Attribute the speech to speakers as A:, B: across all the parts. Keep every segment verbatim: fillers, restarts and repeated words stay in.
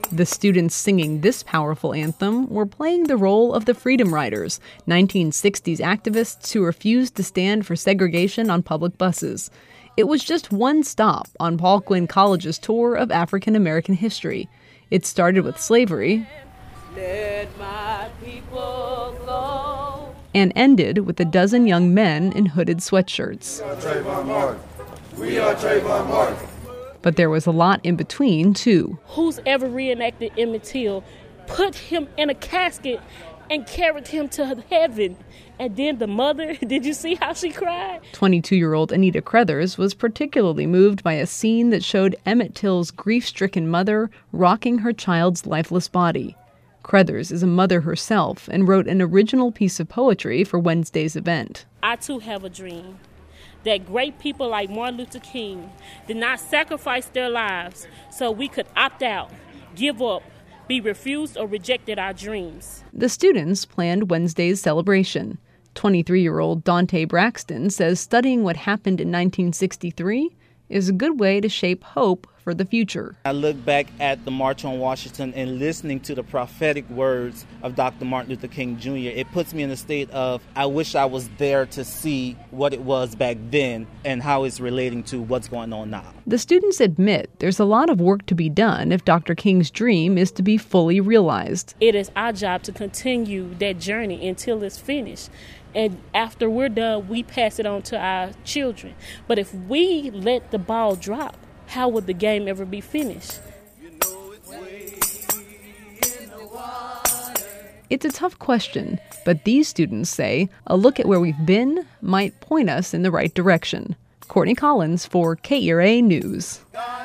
A: The students singing this powerful anthem were playing the role of the Freedom Riders, nineteen sixties activists who refused to stand for segregation on public buses. It was just one stop on Paul Quinn College's tour of African American history. It started with slavery Let my people go. And ended with a dozen young men in hooded sweatshirts. We are Trayvon Martin. We are Trayvon Martin. But there was a lot in between, too.
B: Who's ever reenacted Emmett Till, put him in a casket and carried him to heaven. And then the mother, did you see how she cried?
A: twenty-two-year-old Anita Crothers was particularly moved by a scene that showed Emmett Till's grief-stricken mother rocking her child's lifeless body. Crothers is a mother herself and wrote an original piece of poetry for Wednesday's event.
B: I, too, have a dream that great people like Martin Luther King did not sacrifice their lives so we could opt out, give up, be refused or rejected our dreams.
A: The students planned Wednesday's celebration. twenty-three-year-old Dante Braxton says studying what happened in nineteen sixty-three is a good way to shape hope for the future.
C: I look back at the March on Washington and listening to the prophetic words of Doctor Martin Luther King Junior It puts me in a state of, I wish I was there to see what it was back then and how it's relating to what's going on now.
A: The students admit there's a lot of work to be done if Doctor King's dream is to be fully realized.
B: It is our job to continue that journey until it's finished. And after we're done, we pass it on to our children. But if we let the ball drop, how would the game ever be finished?
A: It's a tough question, but these students say a look at where we've been might point us in the right direction. Courtney Collins for K E R A News.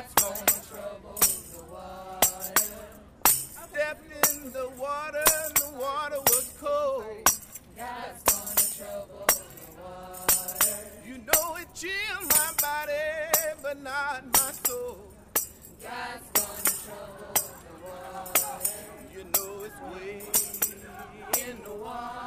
D: Chill my body, but not my soul. God's gonna trouble the water. You know it's way in the water.